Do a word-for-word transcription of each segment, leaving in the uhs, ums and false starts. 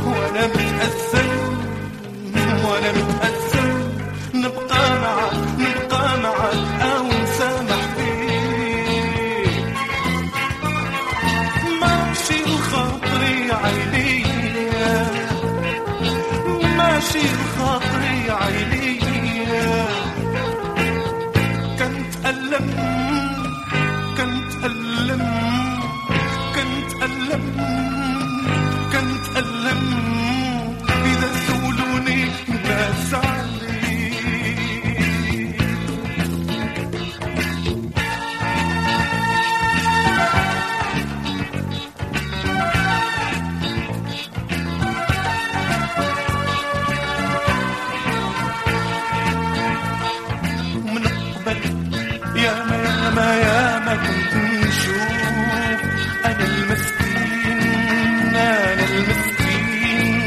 وانا متأثر وانا متأثر نبقى معك نبقى معك او نسامح فيك. ماشي الخاطري عيني ماشي الخاطري عيني كنت ألم كنت ألم كنت ألم كنت ألم إذا سولوني بس عليك. من قبل يا ما يا ما يا ما كنت نشوف أنا المسكين أنا المسكين.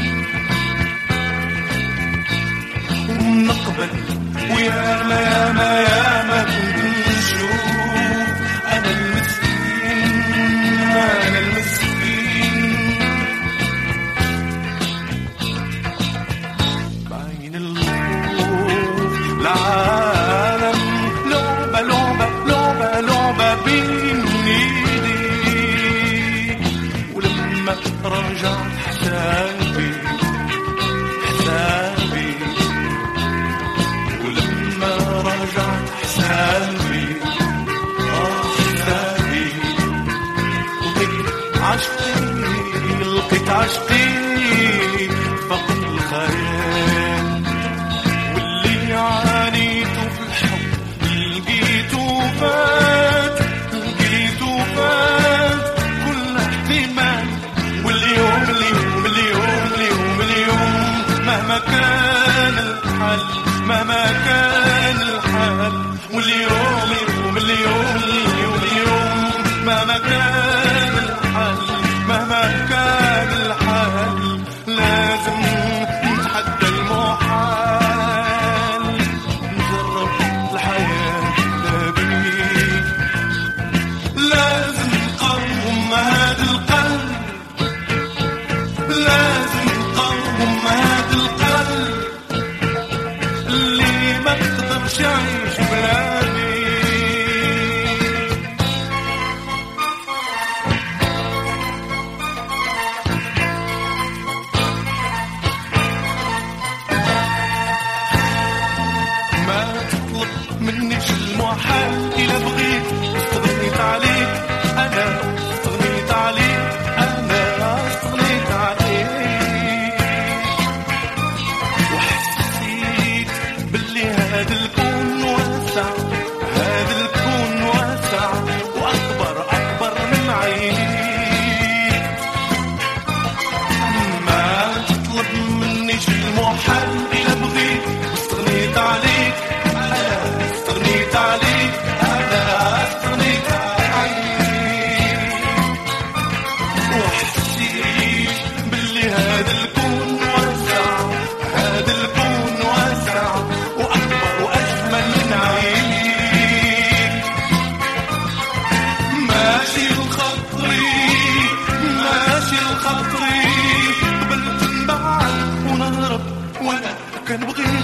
ومن قبل ويا ما يا ما يا ما كنت نشوف أنا المسكين أنا المسكين. بعين الخوف العالم لعبة لعبة لعبة لعبة بين ايدي. ولما رجعت حسابي حسابي ولما رجعت حسابي اه حسابي لقيت عشقي لقيت عشقي فقد الخيال. واللي عانيته في الحب لقيته فات لقيته فات كل احتمال. واليوم اليوم اليوم اليوم اليوم مهما كان الحال مهما كان الحال. واليوم اليوم اليوم اليوم اليوم مهما كان الحال مهما كان الحال لازم نتحدى المحال. نجرب الحياة بيك لازم نقاوم هذا القلب لازم نقاوم هذا القلب اللي ما تقدرش يعيش بلا بيك. ما تطلب منيش المحال إلا بغيت استغنيت عليك أنا استغنيت عليك أنا استغنيت عليك. وحسيت باللي هذا الكون واسع هذا الكون واسع وأكبر أكبر من عينيك. ما تطلب منيش المحال إلا بغيت استغنيت عليك أنا استغنيت عليك أنا استغنيت عليك. وحسيت باللي هذا الكون واسع هذا الكون واسع وأكبر وأجمل من عينيك. ماشي الخطري ماشي الخطري قبل تنبعد ونهرب وأنا كان بغيت